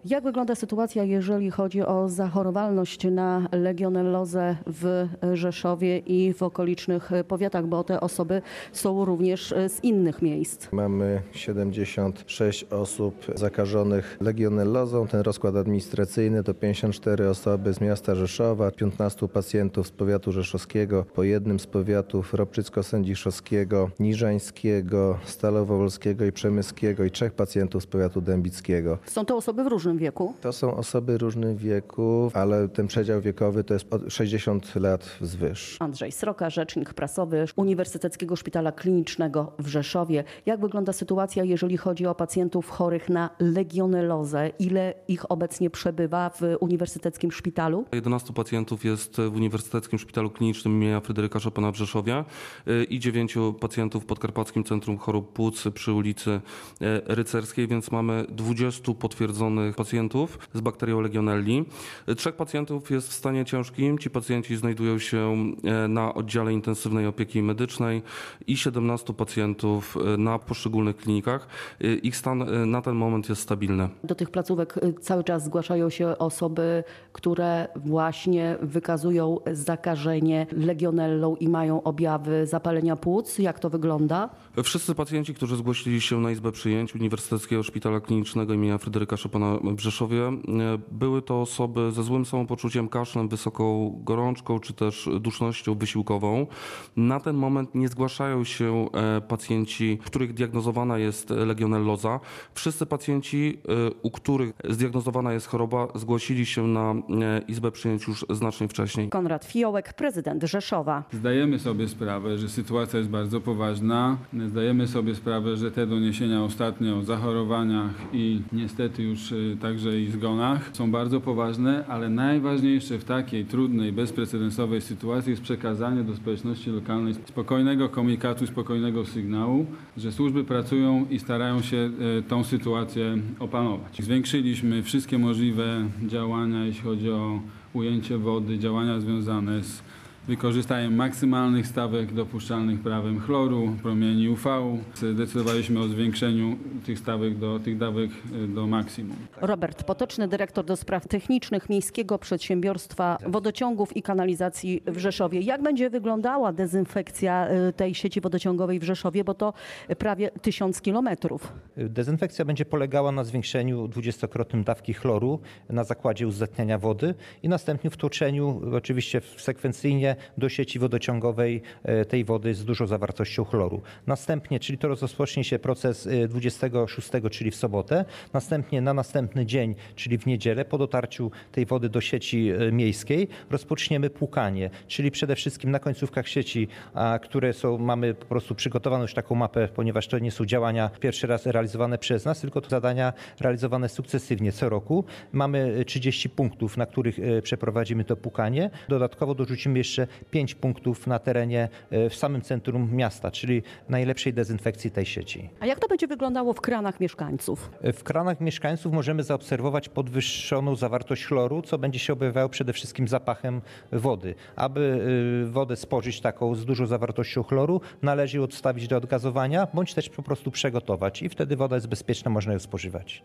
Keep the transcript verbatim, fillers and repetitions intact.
Jak wygląda sytuacja, jeżeli chodzi o zachorowalność na legionellozę w Rzeszowie i w okolicznych powiatach, bo te osoby są również z innych miejsc? Mamy siedemdziesiąt sześć osób zakażonych legionellozą. Ten rozkład administracyjny to pięćdziesiąt cztery osoby z miasta Rzeszowa, piętnastu pacjentów z powiatu rzeszowskiego, po jednym z powiatów ropczycko-sędziszowskiego, niżańskiego, stalowowolskiego i przemyskiego i trzech pacjentów z powiatu dębickiego. Są to osoby w różnym wieku? To są osoby w różnym wieku, ale ten przedział wiekowy to jest od sześćdziesiąt lat wzwyż. Andrzej Sroka, rzecznik prasowy Uniwersyteckiego Szpitala Klinicznego w Rzeszowie. Jak wygląda sytuacja, jeżeli chodzi o pacjentów chorych na legionellozę? Ile ich obecnie przebywa w Uniwersyteckim Szpitalu? jedenastu pacjentów jest w Uniwersyteckim Szpitalu Klinicznym imienia Fryderyka Chopina w Rzeszowie i dziewięciu pacjentów w Podkarpackim Centrum Chorób Płuc przy ulicy Rycerskiej, więc mamy dwudziestu potwierdzonych pacjentów z bakterią Legionelli. Trzech pacjentów jest w stanie ciężkim. Ci pacjenci znajdują się na oddziale intensywnej opieki medycznej i siedemnastu pacjentów na poszczególnych klinikach. Ich stan na ten moment jest stabilny. Do tych placówek cały czas zgłaszają się osoby, które właśnie wykazują zakażenie legionellą i mają objawy zapalenia płuc. Jak to wygląda? Wszyscy pacjenci, którzy zgłosili się na Izbę Przyjęć Uniwersyteckiego Szpitala Klinicznego imienia Fryderyka Chopina w Rzeszowie, były to osoby ze złym samopoczuciem, kaszlem, wysoką gorączką czy też dusznością wysiłkową. Na ten moment nie zgłaszają się pacjenci, u których diagnozowana jest legionelloza. Wszyscy pacjenci, u których zdiagnozowana jest choroba, zgłosili się na Izbę Przyjęć już znacznie wcześniej. Konrad Fiołek, prezydent Rzeszowa. Zdajemy sobie sprawę, że sytuacja jest bardzo poważna. Zdajemy sobie sprawę, że te doniesienia ostatnio o zachorowaniach i niestety już także i zgonach są bardzo poważne, ale najważniejsze w takiej trudnej, bezprecedensowej sytuacji jest przekazanie do społeczności lokalnej spokojnego komunikatu, spokojnego sygnału, że służby pracują i starają się tą sytuację opanować. Zwiększyliśmy wszystkie możliwe działania, jeśli chodzi o ujęcie wody, działania związane z wykorzystaniem maksymalnych stawek dopuszczalnych prawem chloru, promieni U V. Zdecydowaliśmy o zwiększeniu tych stawek do tych dawek do maksimum. Robert Potoczny, dyrektor do spraw technicznych Miejskiego Przedsiębiorstwa Wodociągów i Kanalizacji w Rzeszowie. Jak będzie wyglądała dezynfekcja tej sieci wodociągowej w Rzeszowie, bo to prawie tysiąc kilometrów? Dezynfekcja będzie polegała na zwiększeniu dwudziestokrotnym dawki chloru na zakładzie uzdatniania wody i następnie wtłoczeniu oczywiście sekwencyjnie do sieci wodociągowej tej wody z dużą zawartością chloru. Następnie, czyli to rozpocznie się proces dwudziestego szóstego, czyli w sobotę, następnie na następny dzień, czyli w niedzielę, po dotarciu tej wody do sieci miejskiej rozpoczniemy płukanie, czyli przede wszystkim na końcówkach sieci, a, które są, mamy po prostu przygotowaną już taką mapę, ponieważ to nie są działania pierwszy raz realizowane przez nas, tylko to zadania realizowane sukcesywnie co roku. Mamy trzydzieści punktów, na których przeprowadzimy to płukanie. Dodatkowo dorzucimy jeszcze pięć punktów na terenie w samym centrum miasta, czyli najlepszej dezynfekcji tej sieci. A jak to będzie wyglądało w kranach mieszkańców? W kranach mieszkańców możemy zaobserwować podwyższoną zawartość chloru, co będzie się objawiało przede wszystkim zapachem wody. Aby wodę spożyć taką z dużą zawartością chloru, należy ją odstawić do odgazowania, bądź też po prostu przegotować i wtedy woda jest bezpieczna, można ją spożywać.